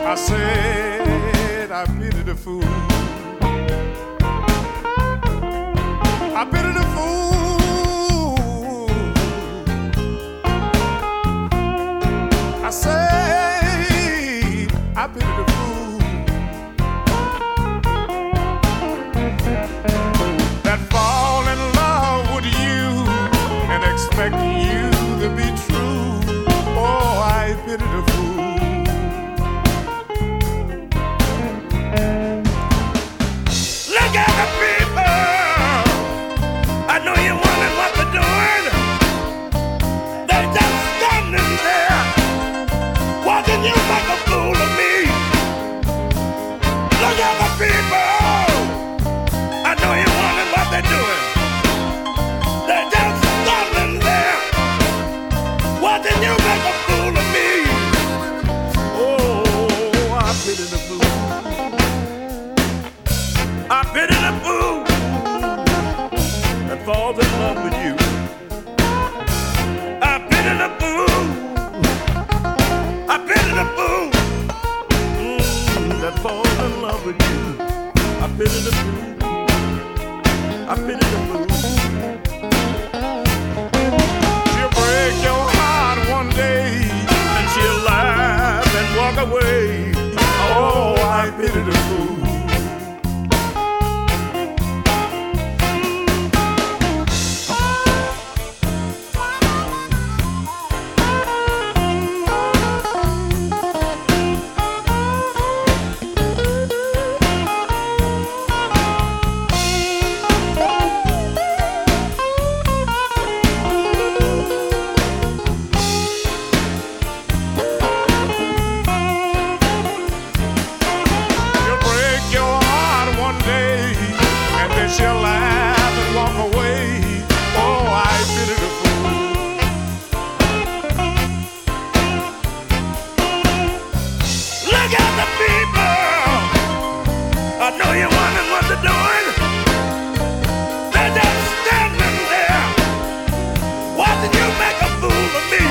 I said I pity the fool. I pity the fool. I say I pity the fool that fall in love with you and expect you to be true. Oh, I pity the fool. Look at the people. I know you're wondering what they're doing. They're just standing there watching you make a fool of me. Look at the people. I know you're wondering what they're doing. They're just standing there watching you make a fool of me. Oh, I pity the fool. I pity the fool that falls in love with you. I pity the fool. I pity the fool that falls in love with you. I pity the fool. I pity the fool. She'll break your heart one day And she'll laugh and walk away. Oh, I pity the fool. She'll laugh and walk away. Oh, I pity the fool. Look at the people. I know you're wondering what they're doing. They're just standing there watching you make a fool of me.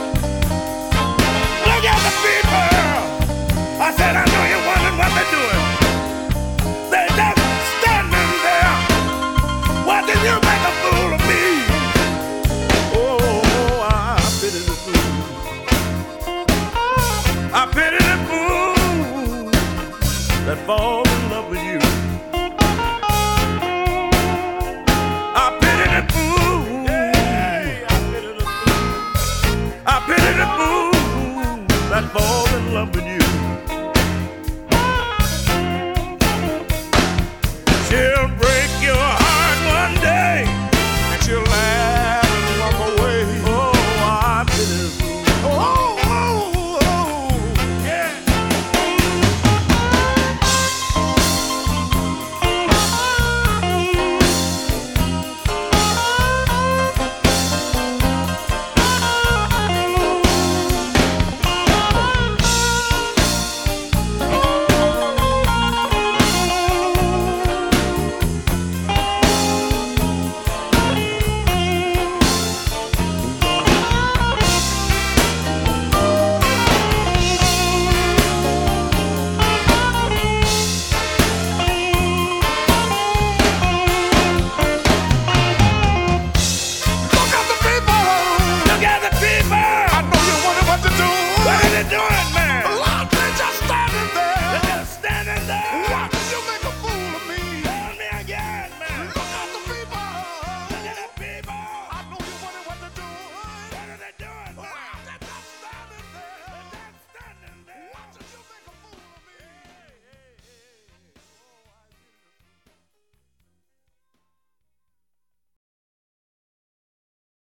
Look at the people. I said I know you're wondering what they're doing. They're just standing there watching you make a fool of me. Oh, I pity the fool. I pity the fool that falls in love with you.